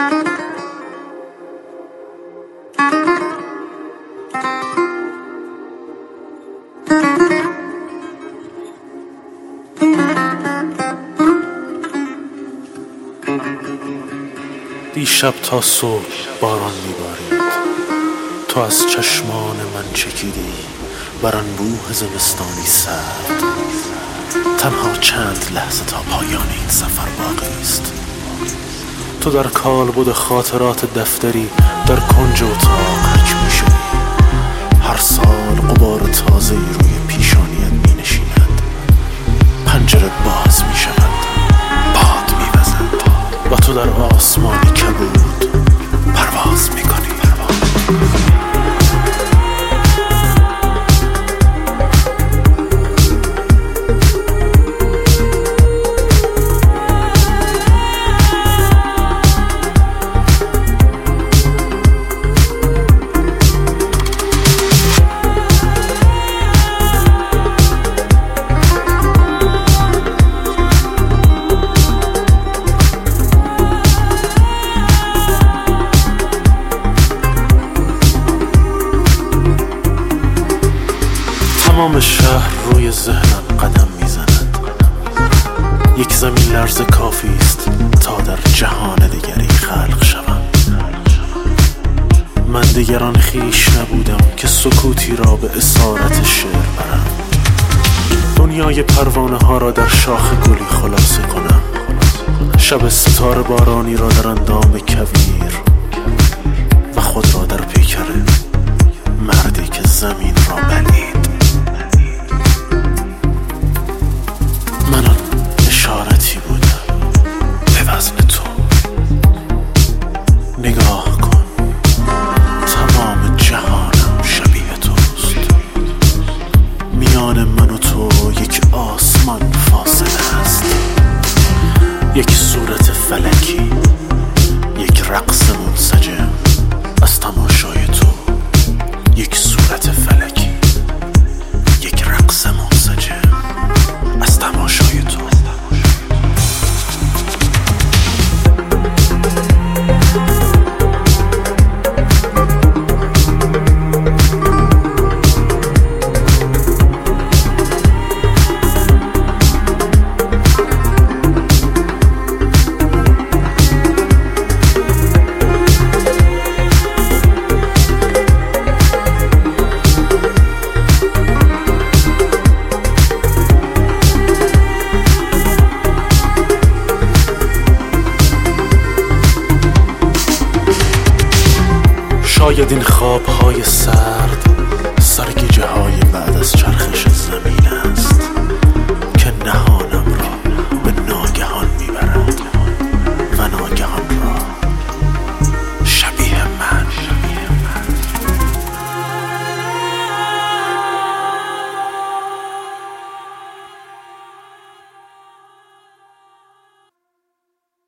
دیشب تا صبح باران میبارید، تو از چشمان من چکیدی بر انبوه زمستانی سرد. تنها چند لحظه تا پایان این سفر باقی است. تو در کالبد خاطرات دفتری در کنج اتاق حک میشوی. هر سال غبار تازه‌ای روی پیشانیت مینشیند. پنجره باز میشود، باد میوزد و تو در آسمانی کبود پرواز میکنی. تمام شهر روی ذهنم قدم میزند. یک زمین لرز کافی است تا در جهان دیگری خلق شوم. من دیگر آن خویش نبودم که سکوتی را به اسارت شعر برم. دنیای پروانه ها را در شاخ گلی خلاصه کنم. شب ستاره بارانی را در اندام کویر و خود را در پیکر مردی که زمین را بلید. من آن اشارتی بودم به وزن تو. نگاه کن، تمام جهانم شبیه توست. میان من و تو یک آسمان فاصله است. یک صورت فلکی، یک رقص منسجم از تماشای تو. یک صورت فلکی، یک رقص منسجم از تماشای تو. شاید این خوابهای سرد